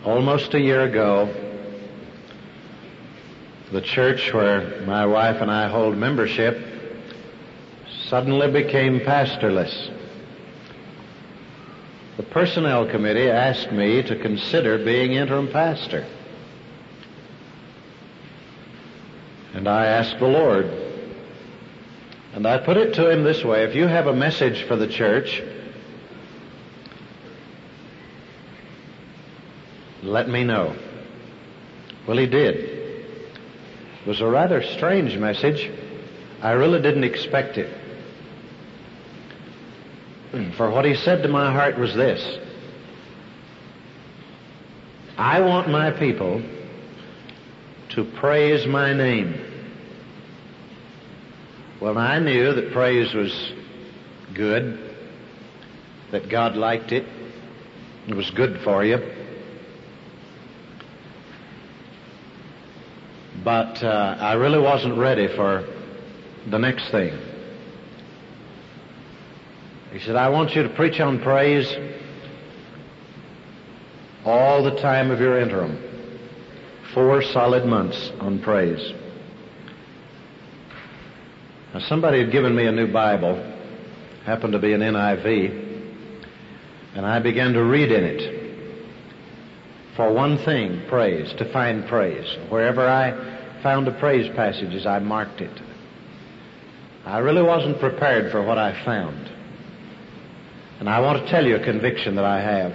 Almost a year ago, the church where my wife and I hold membership suddenly became pastorless. The personnel committee asked me to consider being interim pastor. And I asked the Lord. And I put it to him this way: if you have a message for the church, let me know. Well, he did. It was a rather strange message. I really didn't expect it. For what he said to my heart was this: I want my people to praise my name. Well, I knew that praise was good, that God liked it. It was good for you. But I really wasn't ready for the next thing. He said, I want you to preach on praise all the time of your interim. 4 solid months on praise. Now, somebody had given me a new Bible, happened to be an NIV, and I began to read in it. For one thing, praise, to find praise. Wherever I found a praise passage, I marked it. I really wasn't prepared for what I found. And I want to tell you a conviction that I have.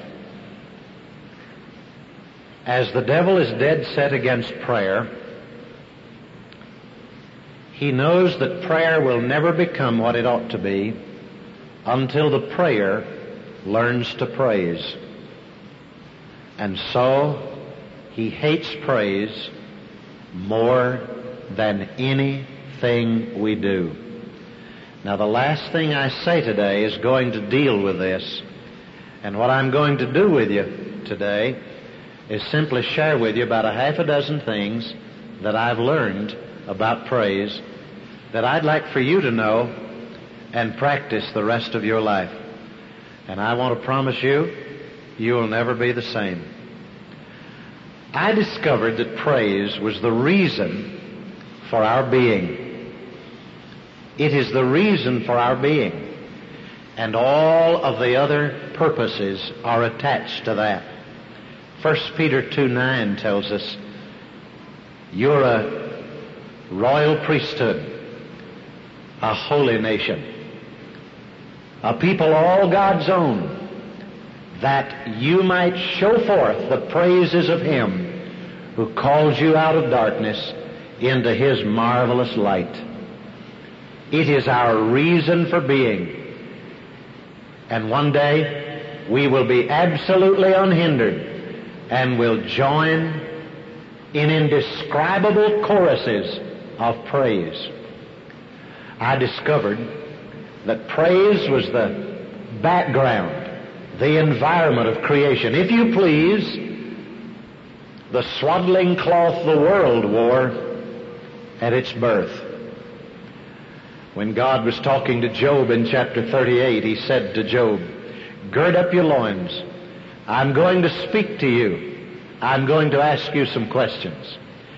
As the devil is dead set against prayer, he knows that prayer will never become what it ought to be until the prayer learns to praise. And so he hates praise more than anything we do. Now, the last thing I say today is going to deal with this. And what I'm going to do with you today is simply share with you about a half a dozen things that I've learned about praise that I'd like for you to know and practice the rest of your life. And I want to promise you, you will never be the same. I discovered that praise was the reason for our being. It is the reason for our being. And all of the other purposes are attached to that. 1 Peter 2:9 tells us, you're a royal priesthood, a holy nation, a people all God's own, that you might show forth the praises of Him who calls you out of darkness into His marvelous light. It is our reason for being. And one day we will be absolutely unhindered and will join in indescribable choruses of praise. I discovered that praise was the background, the environment of creation. If you please, the swaddling cloth the world wore at its birth. When God was talking to Job in chapter 38, He said to Job, gird up your loins. I'm going to speak to you. I'm going to ask you some questions.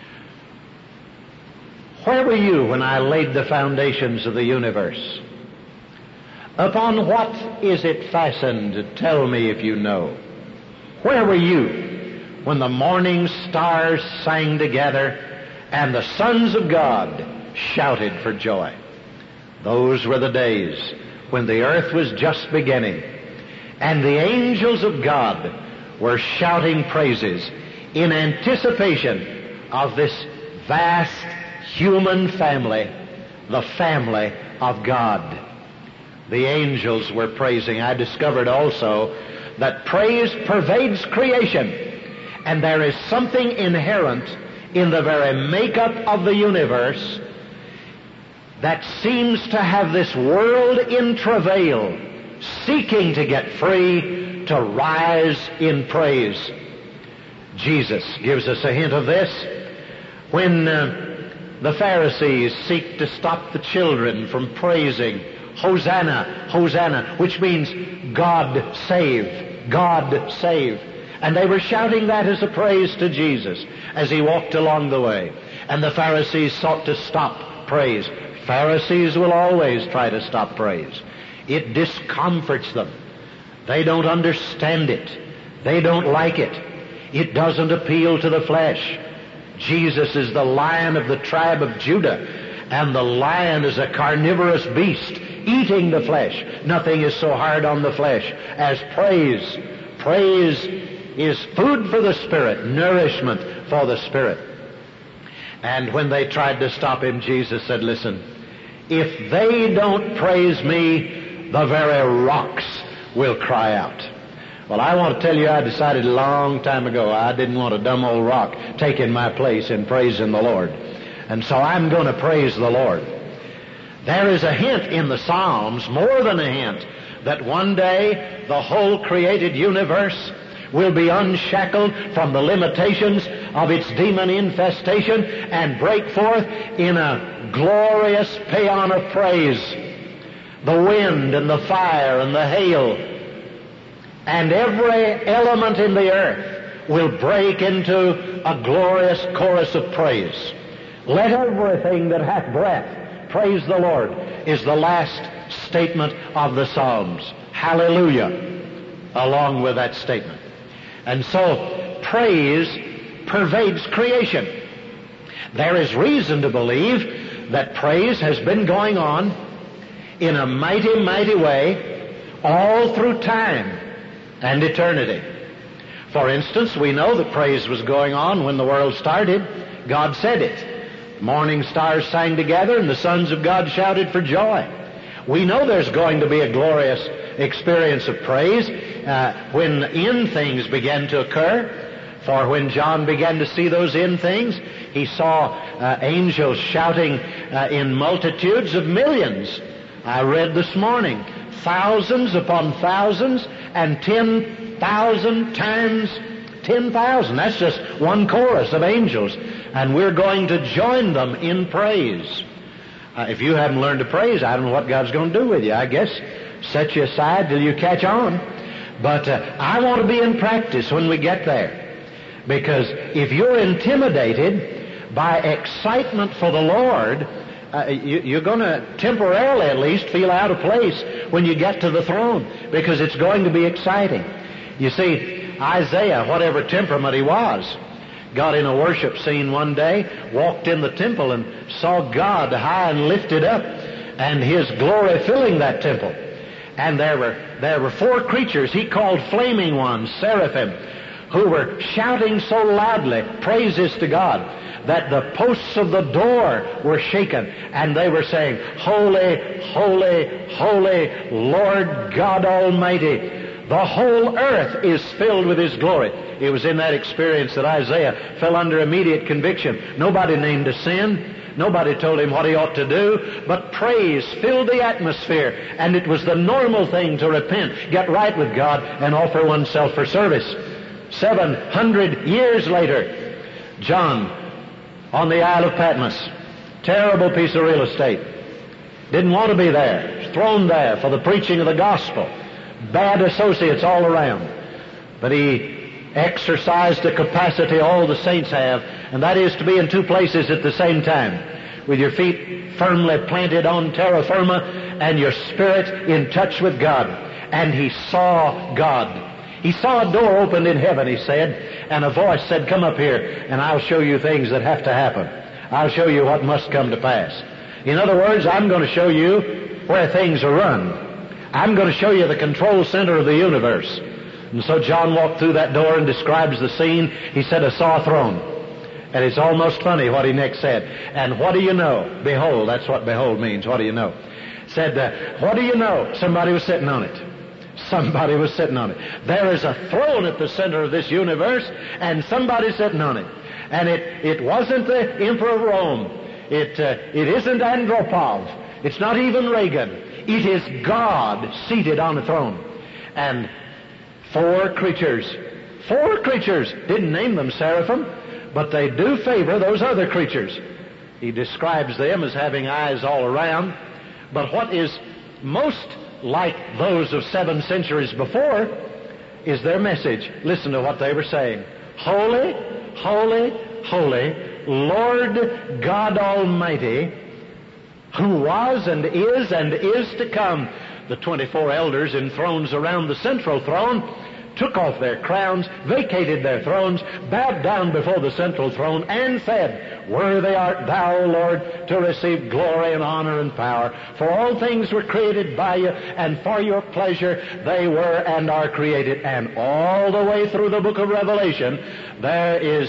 Where were you when I laid the foundations of the universe? Upon what is it fastened? Tell me if you know. Where were you when the morning stars sang together and the sons of God shouted for joy? Those were the days when the earth was just beginning and the angels of God were shouting praises in anticipation of this vast human family, the family of God. The angels were praising. I discovered also that praise pervades creation, and there is something inherent in the very makeup of the universe that seems to have this world in travail, seeking to get free, to rise in praise. Jesus gives us a hint of this when the Pharisees seek to stop the children from praising Hosanna, Hosanna, which means God save, God save. And they were shouting that as a praise to Jesus as he walked along the way. And the Pharisees sought to stop praise. Pharisees will always try to stop praise. It discomforts them. They don't understand it. They don't like it. It doesn't appeal to the flesh. Jesus is the Lion of the tribe of Judah, and the lion is a carnivorous beast, eating the flesh. Nothing is so hard on the flesh as praise. Praise is food for the Spirit, nourishment for the Spirit. And when they tried to stop him, Jesus said, listen, if they don't praise me, the very rocks will cry out. Well, I want to tell you, I decided a long time ago I didn't want a dumb old rock taking my place in praising the Lord. And so I'm going to praise the Lord. There is a hint in the Psalms, more than a hint, that one day the whole created universe will be unshackled from the limitations of its demon infestation and break forth in a glorious paean of praise. The wind and the fire and the hail and every element in the earth will break into a glorious chorus of praise. Let everything that hath breath praise the Lord is the last statement of the Psalms. Hallelujah, along with that statement. And so praise pervades creation. There is reason to believe that praise has been going on in a mighty, mighty way all through time and eternity. For instance, we know that praise was going on when the world started. God said it. Morning stars sang together and the sons of God shouted for joy. We know there's going to be a glorious experience of praise when end things began to occur. For when John began to see those end things, he saw angels shouting in multitudes of millions. I read this morning, thousands upon thousands and 10,000 times 10,000. That's just one chorus of angels. And we're going to join them in praise. If you haven't learned to praise, I don't know what God's going to do with you. I guess set you aside till you catch on. But I want to be in practice when we get there. Because if you're intimidated by excitement for the Lord, you're going to temporarily at least feel out of place when you get to the throne, because it's going to be exciting. You see, Isaiah, whatever temperament he was, got in a worship scene one day, walked in the temple and saw God high and lifted up, and His glory filling that temple. And there were four creatures he called flaming ones, seraphim, who were shouting so loudly praises to God that the posts of the door were shaken, and they were saying, Holy, holy, holy, Lord God Almighty. The whole earth is filled with His glory. It was in that experience that Isaiah fell under immediate conviction. Nobody named a sin. Nobody told him what he ought to do, but praise filled the atmosphere, and it was the normal thing to repent, get right with God, and offer oneself for service. 700 years later, John, on the Isle of Patmos, terrible piece of real estate, didn't want to be there, thrown there for the preaching of the gospel, bad associates all around, but he exercised the capacity all the saints have, and that is to be in two places at the same time, with your feet firmly planted on terra firma and your spirit in touch with God. And he saw God. He saw a door opened in heaven, he said, and a voice said, come up here and I'll show you things that have to happen. I'll show you what must come to pass. In other words, I'm going to show you where things are run. I'm going to show you the control center of the universe. And so John walked through that door and describes the scene. He said, I saw a throne. And it's almost funny what he next said. And what do you know? Behold, that's what behold means. What do you know? Said, what do you know? Somebody was sitting on it. Somebody was sitting on it. There is a throne at the center of this universe, and somebody's sitting on it. And it wasn't the Emperor of Rome. It isn't Andropov. It's not even Reagan. It is God seated on the throne. And four creatures, didn't name them seraphim, but they do favor those other creatures. He describes them as having eyes all around. But what is most like those of 7 centuries before is their message. Listen to what they were saying. Holy, holy, holy, Lord God Almighty, who was and is to come. The 24 elders in thrones around the central throne took off their crowns, vacated their thrones, bowed down before the central throne, and said, Worthy art thou, Lord, to receive glory and honor and power. For all things were created by you, and for your pleasure they were and are created. And all the way through the book of Revelation, there is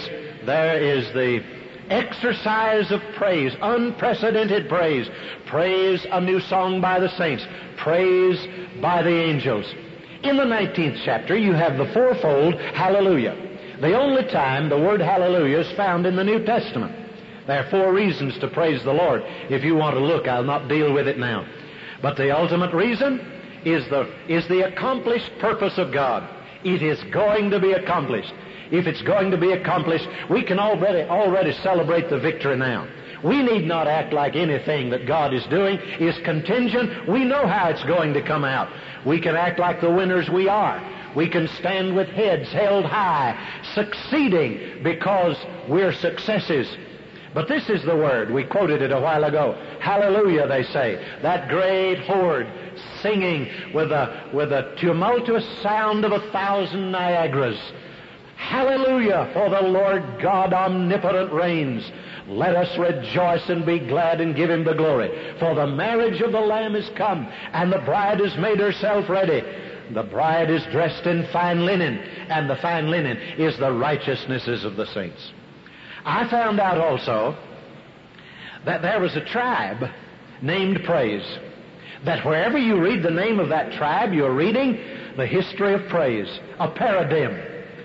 the exercise of praise, unprecedented praise. Praise, a new song by the saints. Praise by the angels. In the 19th chapter, you have the fourfold hallelujah. The only time the word hallelujah is found in the New Testament. There are 4 reasons to praise the Lord. If you want to look, I'll not deal with it now. But the ultimate reason is the accomplished purpose of God. It is going to be accomplished. If it's going to be accomplished, we can already celebrate the victory now. We need not act like anything that God is doing is contingent. We know how it's going to come out. We can act like the winners we are. We can stand with heads held high, succeeding because we're successes. But this is the word. We quoted it a while ago. Hallelujah, they say. That great horde singing with a tumultuous sound of 1,000 Niagaras. Hallelujah, for the Lord God omnipotent reigns. Let us rejoice and be glad and give Him the glory. For the marriage of the Lamb is come, and the bride has made herself ready. The bride is dressed in fine linen, and the fine linen is the righteousnesses of the saints. I found out also that there was a tribe named Praise. That wherever you read the name of that tribe, you're reading the history of praise, a paradigm.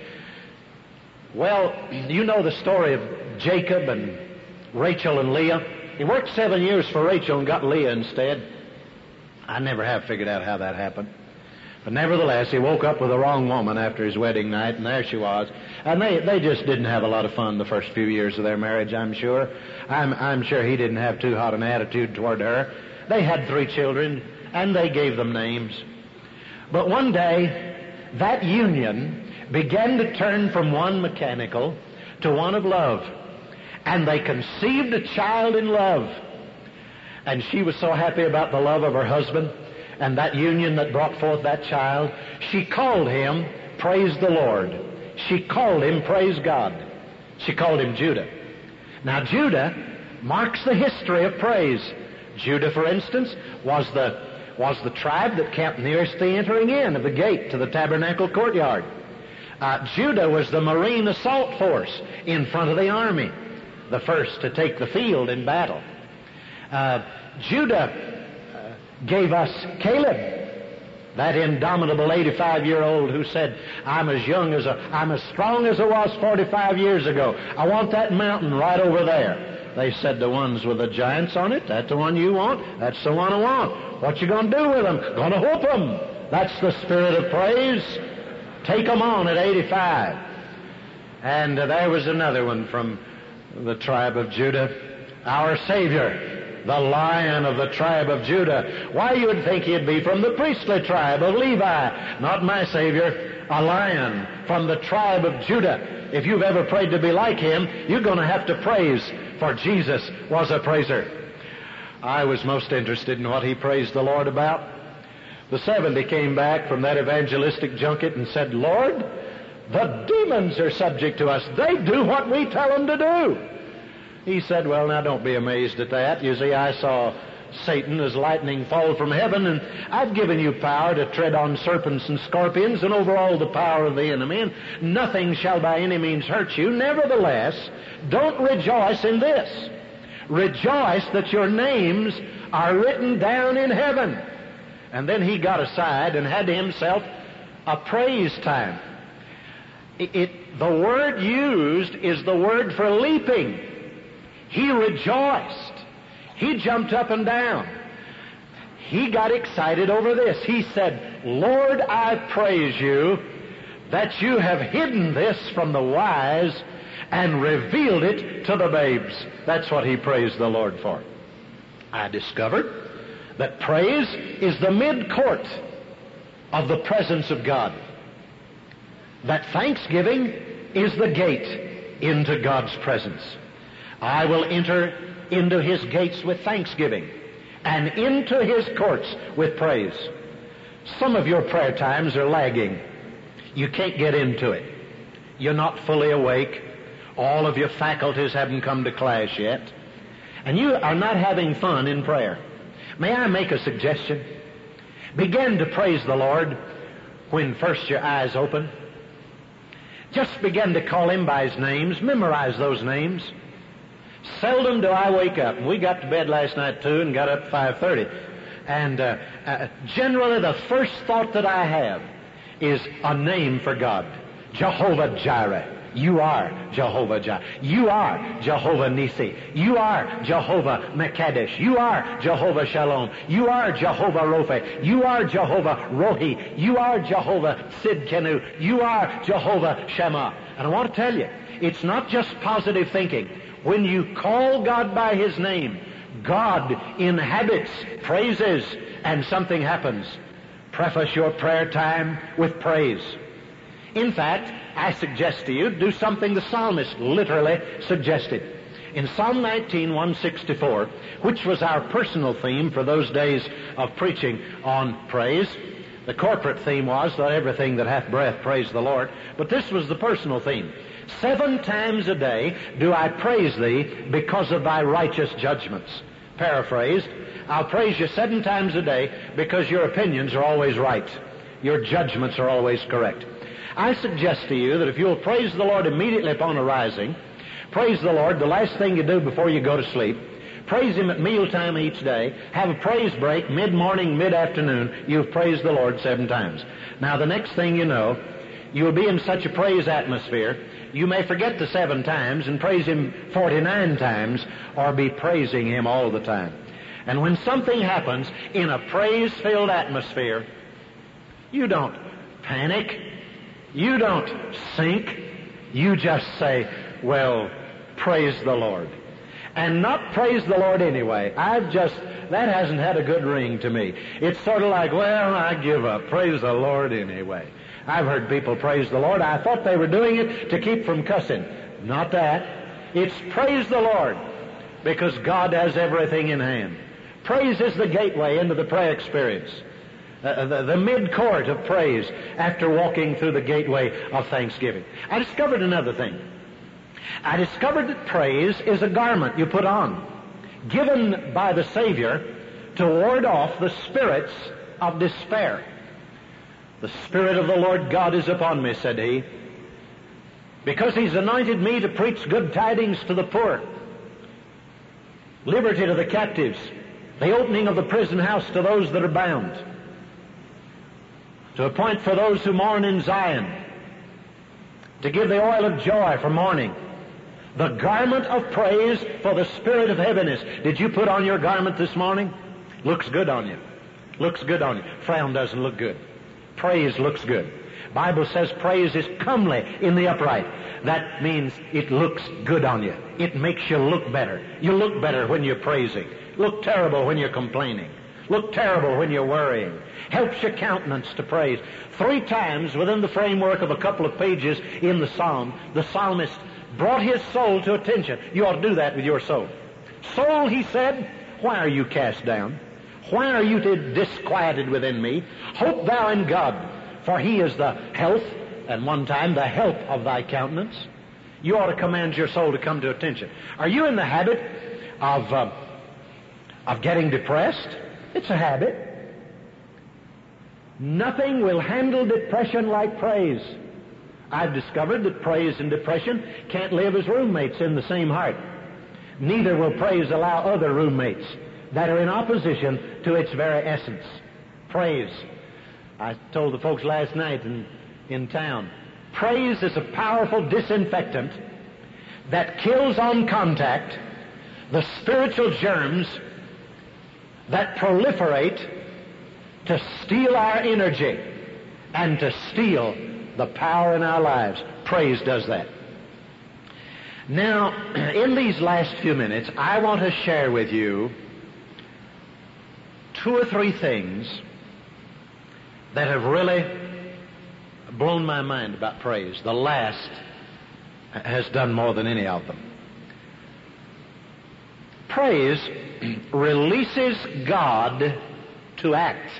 Well, you know the story of Jacob and Rachel and Leah. He worked 7 years for Rachel and got Leah instead. I never have figured out how that happened. But nevertheless, he woke up with the wrong woman after his wedding night, and there she was. And they just didn't have a lot of fun the first few years of their marriage, I'm sure. I'm sure he didn't have too hot an attitude toward her. They had 3 children, and they gave them names. But one day, that union began to turn from one mechanical to one of love. And they conceived a child in love. And she was so happy about the love of her husband and that union that brought forth that child, she called him Praise the Lord. She called him Praise God. She called him Judah. Now Judah marks the history of praise. Judah, for instance, was the tribe that kept nearest the entering in of the gate to the tabernacle courtyard. Judah was the marine assault force in front of the army, the first to take the field in battle. Judah gave us Caleb, that indomitable 85-year-old who said, I'm as strong as I was 45 years ago. I want that mountain right over there. They said, the ones with the giants on it, that's the one you want? That's the one I want. What you going to do with them? Going to whoop them. That's the spirit of praise. Take them on at 85. And there was another one from the tribe of Judah, our Savior, the Lion of the tribe of Judah. Why, you would think he'd be from the priestly tribe of Levi. Not my Savior, a lion from the tribe of Judah. If you've ever prayed to be like him, you're going to have to praise, for Jesus was a praiser. I was most interested in what he praised the Lord about. The 70 came back from that evangelistic junket and said, Lord, the demons are subject to us. They do what we tell them to do. He said, well, now don't be amazed at that. You see, I saw Satan as lightning fall from heaven, and I've given you power to tread on serpents and scorpions and over all the power of the enemy, and nothing shall by any means hurt you. Nevertheless, don't rejoice in this. Rejoice that your names are written down in heaven. And then he got aside and had to himself a praise time. The word used is the word for leaping. He rejoiced. He jumped up and down. He got excited over this. He said, Lord, I praise you that you have hidden this from the wise and revealed it to the babes. That's what he praised the Lord for. I discovered that praise is the mid-court of the presence of God. that thanksgiving is the gate into God's presence. I will enter into His gates with thanksgiving and into His courts with praise. Some of your prayer times are lagging. You can't get into it. You're not fully awake. All of your faculties haven't come to class yet. And you are not having fun in prayer. May I make a suggestion? Begin to praise the Lord when first your eyes open. Just begin to call Him by His names. Memorize those names. Seldom do I wake up. We got to bed last night too and got up at 5:30. And generally the first thought that I have is a name for God. Jehovah Jireh. You are Jehovah Jireh. You are Jehovah Nisi. You are Jehovah Mekadesh. You are Jehovah Shalom. You are Jehovah Rophe. You are Jehovah Rohi. You are Jehovah Sidkenu. You are Jehovah Shammah. And I want to tell you, it's not just positive thinking. When you call God by His name, God inhabits praises and something happens. Preface your prayer time with praise. In fact, I suggest to you, do something the psalmist literally suggested. In Psalm 19, 164, which was our personal theme for those days of preaching on praise, the corporate theme was, let everything that hath breath praise the Lord, but this was the personal theme. 7 times a day do I praise Thee because of Thy righteous judgments. Paraphrased, I'll praise You 7 times a day because Your opinions are always right. Your judgments are always correct. I suggest to you that if you'll praise the Lord immediately upon arising, praise the Lord the last thing you do before you go to sleep, praise Him at mealtime each day, have a praise break mid-morning, mid-afternoon, you've praised the Lord 7 times. Now the next thing you know, you'll be in such a praise atmosphere, you may forget the 7 times and praise Him 49 times or be praising Him all the time. And when something happens in a praise-filled atmosphere, you don't panic. You don't sink. You just say, well, praise the Lord. And not praise the Lord anyway. That hasn't had a good ring to me. It's sort of like, well, I give up. Praise the Lord anyway. I've heard people praise the Lord. I thought they were doing it to keep from cussing. Not that. It's praise the Lord because God has everything in hand. Praise is the gateway into the prayer experience. The mid-court of praise after walking through the gateway of thanksgiving. I discovered another thing. I discovered that praise is a garment you put on, given by the Savior to ward off the spirits of despair. The Spirit of the Lord God is upon me, said He, because He's anointed me to preach good tidings to the poor, liberty to the captives, the opening of the prison house to those that are bound, to appoint for those who mourn in Zion, to give the oil of joy for mourning, the garment of praise for the spirit of heaviness. Did you put on your garment this morning? Looks good on you. Looks good on you. Frown doesn't look good. Praise looks good. Bible says praise is comely in the upright. That means it looks good on you. It makes you look better. You look better when you're praising. Look terrible when you're complaining. Look terrible when you're worrying. Helps your countenance to praise. 3 times within the framework of a couple of pages in the psalm, the psalmist brought his soul to attention. You ought to do that with your soul. Soul, he said, why are you cast down? Why are you disquieted within me? Hope thou in God, for He is the health, and one time the help of thy countenance. You ought to command your soul to come to attention. Are you in the habit of getting depressed? It's a habit. Nothing will handle depression like praise. I've discovered that praise and depression can't live as roommates in the same heart. Neither will praise allow other roommates that are in opposition to its very essence. Praise. I told the folks last night in town, praise is a powerful disinfectant that kills on contact the spiritual germs that proliferate to steal our energy and to steal the power in our lives. Praise does that. Now, in these last few minutes, I want to share with you 2 or 3 things that have really blown my mind about praise. The last has done more than any of them. Praise releases God to act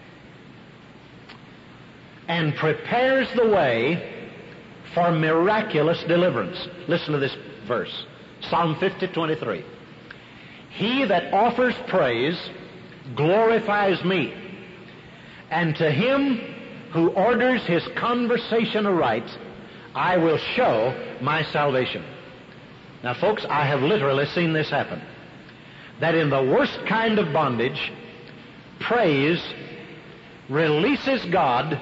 and prepares the way for miraculous deliverance. Listen to this verse, Psalm 50:23. He that offers praise glorifies me, and to him who orders his conversation aright, I will show my salvation. Now, folks, I have literally seen this happen. That in the worst kind of bondage, praise releases God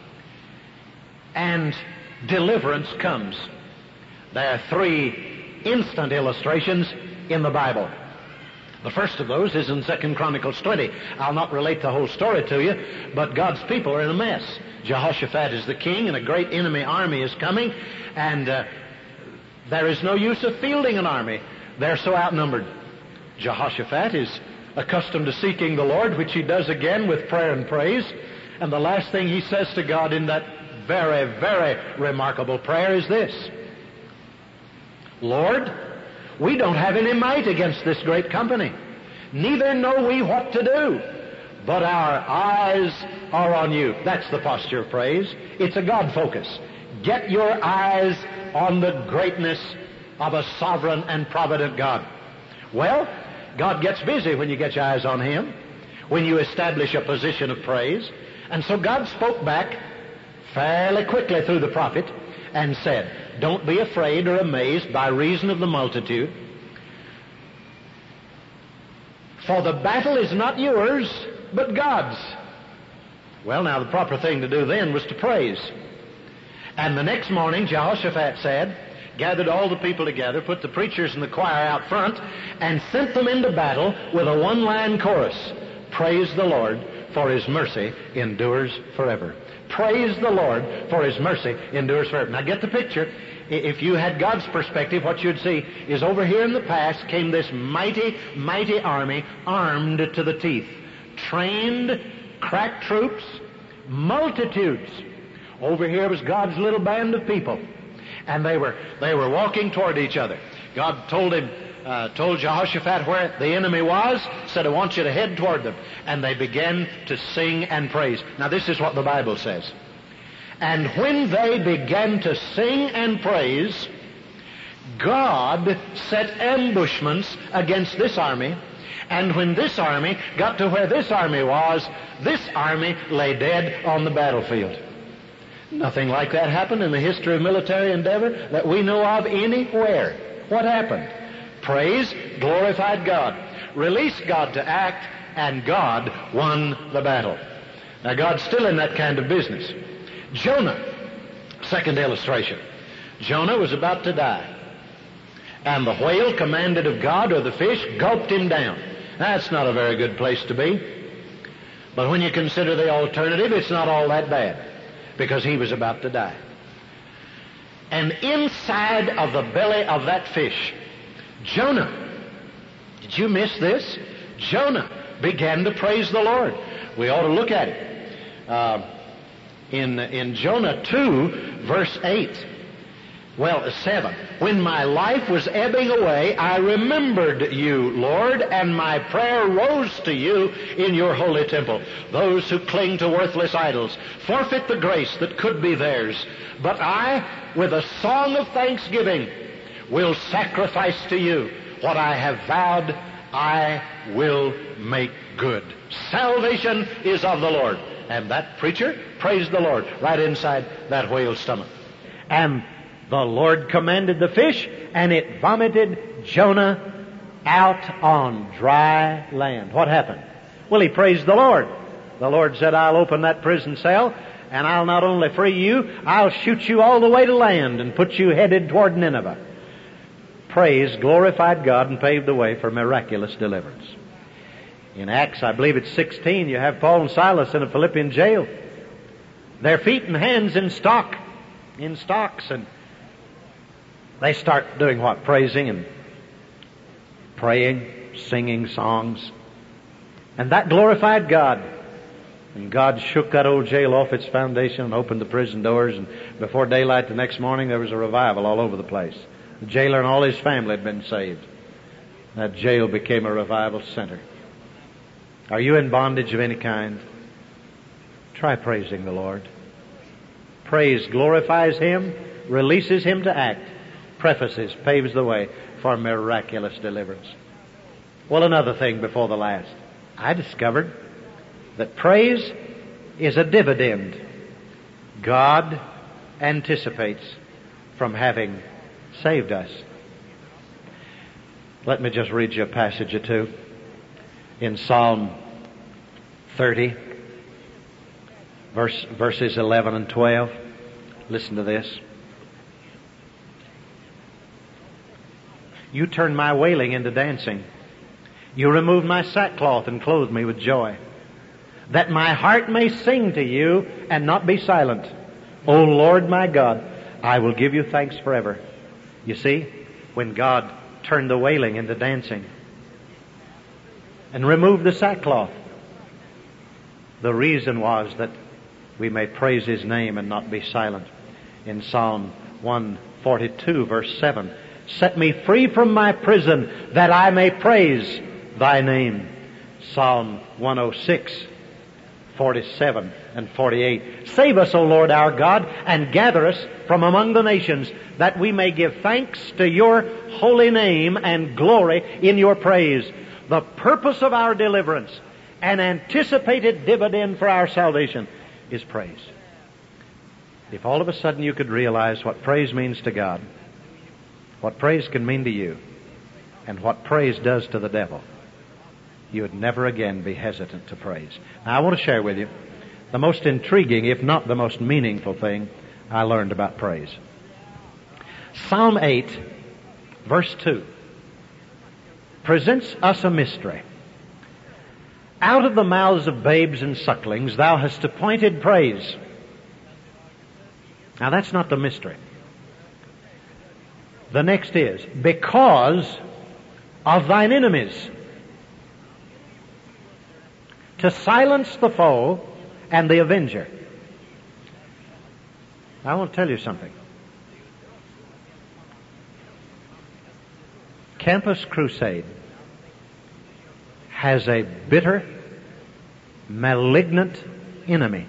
and deliverance comes. There are 3 instant illustrations in the Bible. The first of those is in 2 Chronicles 20. I'll not relate the whole story to you, but God's people are in a mess. Jehoshaphat is the king, and a great enemy army is coming, and there is no use of fielding an army. They're so outnumbered. Jehoshaphat is accustomed to seeking the Lord, which he does again with prayer and praise, and the last thing he says to God in that very, very remarkable prayer is this: Lord, we don't have any might against this great company, neither know we what to do, but our eyes are on you. That's the posture of praise. It's a God focus. Get your eyes on the greatness of a sovereign and provident God. Well, God gets busy when you get your eyes on Him, when you establish a position of praise. And so God spoke back fairly quickly through the prophet and said, don't be afraid or amazed by reason of the multitude, for the battle is not yours, but God's. Well, now, the proper thing to do then was to praise. And the next morning, Jehoshaphat said, gathered all the people together, put the preachers and the choir out front, and sent them into battle with a one-line chorus: Praise the Lord, for His mercy endures forever. Praise the Lord, for His mercy endures forever. Now get the picture. If you had God's perspective, what you'd see is over here in the past came this mighty, mighty army, armed to the teeth. Trained, crack troops, multitudes. Over here was God's little band of people. And they were walking toward each other. God told Jehoshaphat where the enemy was, said, I want you to head toward them. And they began to sing and praise. Now this is what the Bible says. And when they began to sing and praise, God set ambushments against this army. And when this army got to where this army was, this army lay dead on the battlefield. Nothing like that happened in the history of military endeavor that we know of anywhere. What happened? Praise glorified God, released God to act, and God won the battle. Now God's still in that kind of business. Jonah, second illustration. Jonah was about to die, and the whale, commanded of God, or the fish, gulped him down. That's not a very good place to be. But when you consider the alternative, it's not all that bad, because he was about to die. And inside of the belly of that fish, Jonah, did you miss this? Jonah began to praise the Lord. We ought to look at it. In Jonah 2, verse 8. Well, 7. When my life was ebbing away, I remembered you, Lord, and my prayer rose to you in your holy temple. Those who cling to worthless idols forfeit the grace that could be theirs. But I, with a song of thanksgiving, will sacrifice to you what I have vowed I will make good. Salvation is of the Lord. And that preacher praised the Lord right inside that whale's stomach. And the Lord commanded the fish, and it vomited Jonah out on dry land. What happened? Well, he praised the Lord. The Lord said, I'll open that prison cell, and I'll not only free you, I'll shoot you all the way to land and put you headed toward Nineveh. Praise glorified God and paved the way for miraculous deliverance. In Acts, I believe it's 16, you have Paul and Silas in a Philippian jail. Their feet and hands in stocks, and they start doing what? Praising and praying, singing songs. And that glorified God. And God shook that old jail off its foundation and opened the prison doors, and before daylight the next morning there was a revival all over the place. The jailer and all his family had been saved. That jail became a revival center. Are you in bondage of any kind? Try praising the Lord. Praise glorifies Him, releases Him to act, prefaces, paves the way for miraculous deliverance. Well, another thing before the last. I discovered that praise is a dividend God anticipates from having saved us. Let me just read you a passage or two. In Psalm 30, verses 11 and 12. Listen to this. You turn my wailing into dancing. You remove my sackcloth and clothe me with joy, that my heart may sing to you and not be silent. O Lord my God, I will give you thanks forever. You see, when God turned the wailing into dancing and removed the sackcloth, the reason was that we may praise His name and not be silent. In Psalm 142, verse 7, set me free from my prison that I may praise Thy name. Psalm 106, 47 and 48. Save us, O Lord our God, and gather us from among the nations, that we may give thanks to Your holy name and glory in Your praise. The purpose of our deliverance, an anticipated dividend for our salvation, is praise. If all of a sudden you could realize what praise means to God, what praise can mean to you, and what praise does to the devil, you would never again be hesitant to praise. Now, I want to share with you the most intriguing, if not the most meaningful thing I learned about praise. Psalm 8, verse 2, presents us a mystery. Out of the mouths of babes and sucklings Thou hast appointed praise. Now, that's not the mystery. The next is, because of Thine enemies, to silence the foe and the avenger. I want to tell you something. Campus Crusade has a bitter, malignant enemy.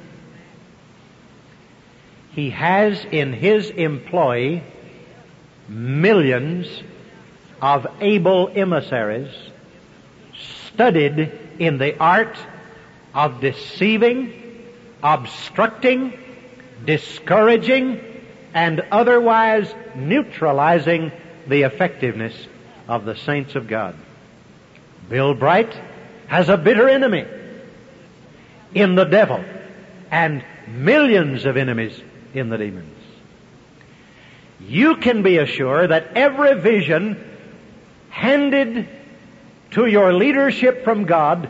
He has in his employ millions of able emissaries studied in the art of deceiving, obstructing, discouraging, and otherwise neutralizing the effectiveness of the saints of God. Bill Bright has a bitter enemy in the devil and millions of enemies in the demons. You can be assured that every vision handed to your leadership from God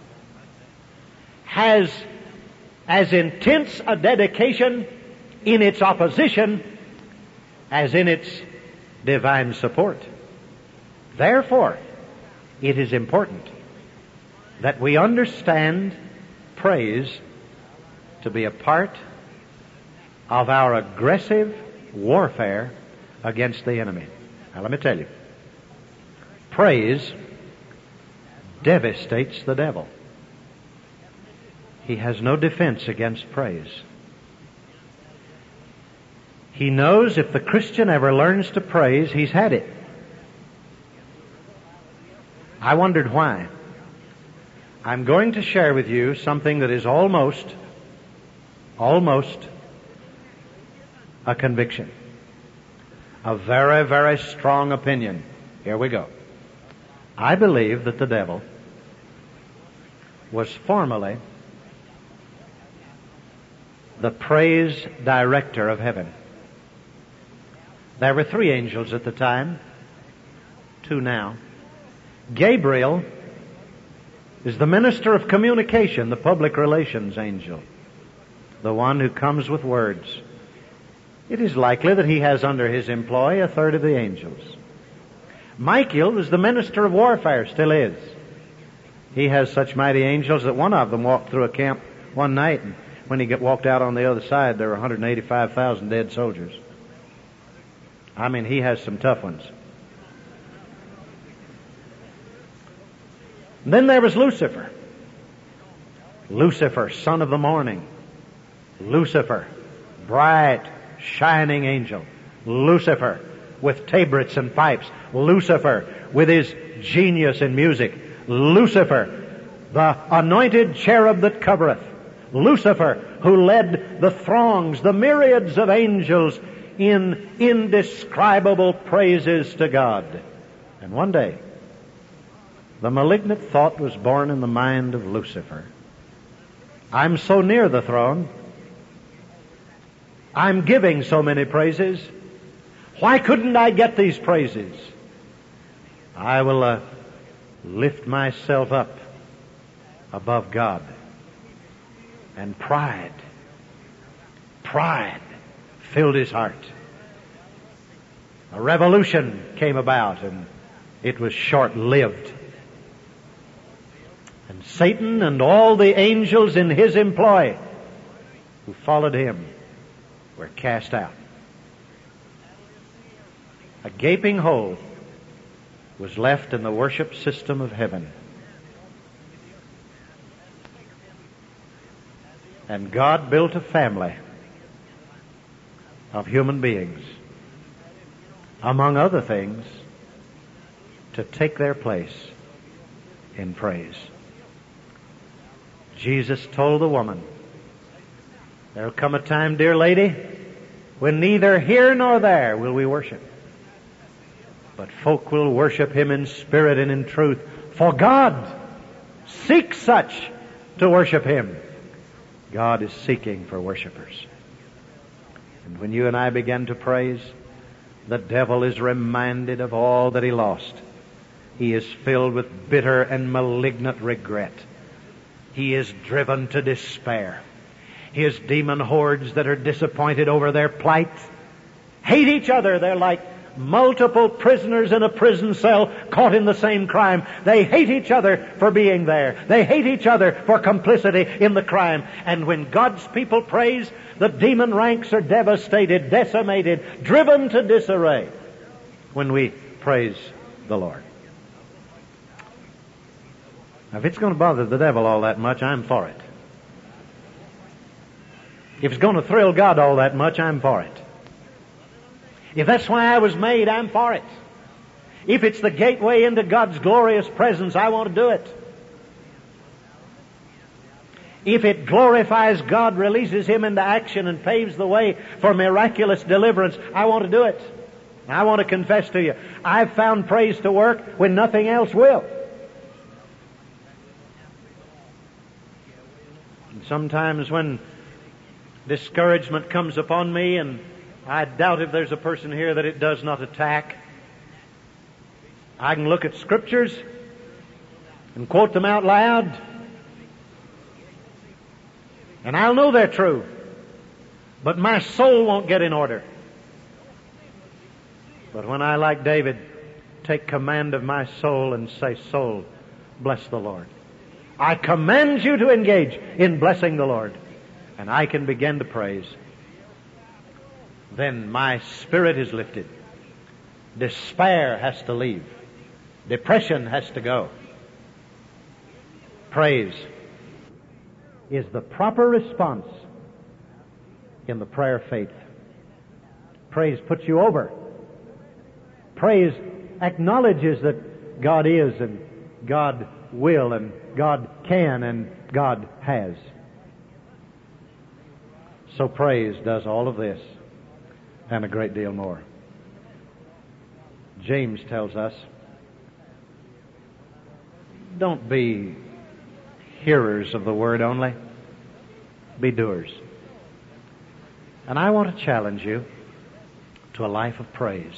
has as intense a dedication in its opposition as in its divine support. Therefore, it is important that we understand praise to be a part of our aggressive warfare against the enemy. Now, let me tell you, praise devastates the devil. He has no defense against praise. He knows if the Christian ever learns to praise, he's had it. I wondered why. I'm going to share with you something that is almost a conviction. A very, very strong opinion. Here we go. I believe that the devil was formerly the praise director of heaven. There were 3 angels at the time, 2 now. Gabriel is the minister of communication, the public relations angel, the one who comes with words. It is likely that he has under his employ 1/3 of the angels. Michael is the minister of warfare, still is. He has such mighty angels that one of them walked through a camp one night, and when he walked out on the other side, there were 185,000 dead soldiers. I mean, he has some tough ones. And then there was Lucifer. Lucifer, son of the morning. Lucifer, bright, shining angel. Lucifer, with tabrets and pipes. Lucifer, with his genius in music. Lucifer, the anointed cherub that covereth. Lucifer, who led the throngs, the myriads of angels in indescribable praises to God. And one day, the malignant thought was born in the mind of Lucifer. I'm so near the throne. I'm giving so many praises. Why couldn't I get these praises? I will lift myself up above God. And pride filled his heart. A revolution came about, and it was short-lived. And Satan and all the angels in his employ who followed him were cast out. A gaping hole was left in the worship system of heaven. And God built a family of human beings, among other things, to take their place in praise. Jesus told the woman, there'll come a time, dear lady, when neither here nor there will we worship, but folk will worship Him in spirit and in truth. For God seeks such to worship Him. God is seeking for worshipers. And when you and I begin to praise, the devil is reminded of all that he lost. He is filled with bitter and malignant regret. He is driven to despair. His demon hordes that are disappointed over their plight hate each other. They're like multiple prisoners in a prison cell caught in the same crime. They hate each other for being there. They hate each other for complicity in the crime. And when God's people praise, the demon ranks are devastated, decimated, driven to disarray when we praise the Lord. Now, if it's going to bother the devil all that much, I'm for it. If it's going to thrill God all that much, I'm for it. If that's why I was made, I'm for it. If it's the gateway into God's glorious presence, I want to do it. If it glorifies God, releases Him into action, and paves the way for miraculous deliverance, I want to do it. I want to confess to you, I've found praise to work when nothing else will. And sometimes when discouragement comes upon me, and I doubt if there's a person here that it does not attack, I can look at scriptures and quote them out loud, and I'll know they're true, but my soul won't get in order. But when I, like David, take command of my soul and say, soul, bless the Lord, I command you to engage in blessing the Lord, and I can begin to praise, then my spirit is lifted. Despair has to leave. Depression has to go. Praise is the proper response in the prayer of faith. Praise puts you over. Praise acknowledges that God is and God will and God can and God has. So praise does all of this and a great deal more. James tells us, don't be hearers of the word only, be doers. And I want to challenge you to a life of praise.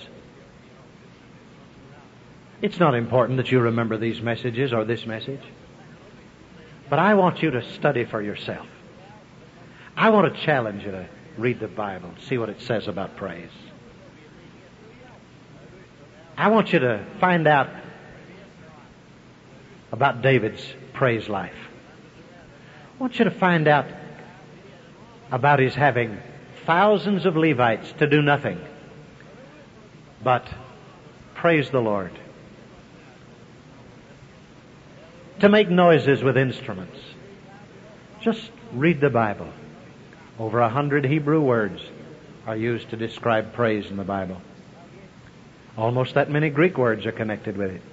It's not important that you remember these messages or this message, but I want you to study for yourself. I want to challenge you to read the Bible, see what it says about praise. I want you to find out about David's praise life. want you to find out about his having thousands of Levites to do nothing but praise the Lord, to make noises with instruments. Just read the Bible. Over 100 Hebrew words are used to describe praise in the Bible. Almost that many Greek words are connected with it.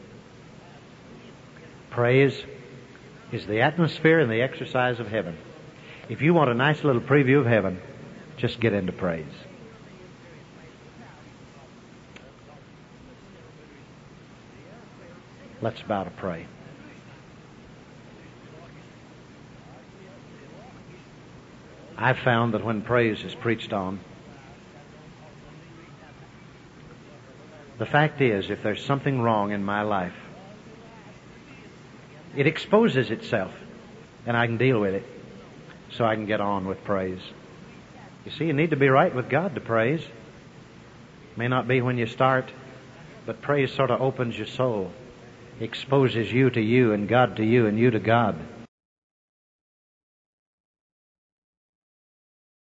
Praise is the atmosphere and the exercise of heaven. If you want a nice little preview of heaven, just get into praise. Let's bow to pray. I've found that when praise is preached on, the fact is, if there's something wrong in my life, it exposes itself, and I can deal with it, so I can get on with praise. You see, you need to be right with God to praise. May not be when you start, but praise sort of opens your soul, exposes you to you, and God to you, and you to God.